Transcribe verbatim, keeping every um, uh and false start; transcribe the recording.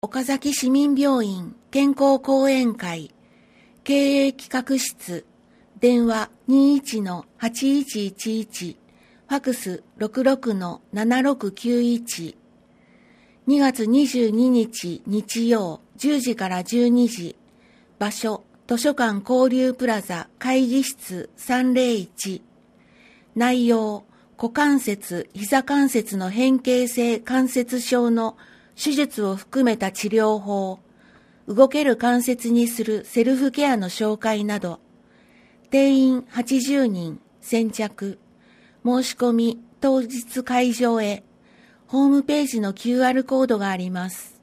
岡崎市民病院健康講演会経営企画室電話 にじゅういちのはちいちいちいち ファクス ろくろくのななろくきゅういち にがつにじゅうににち日曜じゅうじからじゅうにじ場所図書館交流プラザ会議室さんぜろいち内容股関節膝関節の変形性関節症の手術を含めた治療法、動ける関節にするセルフケアの紹介など、定員はちじゅうにん、先着、申し込み当日会場へ、ホームページの キューアール コードがあります。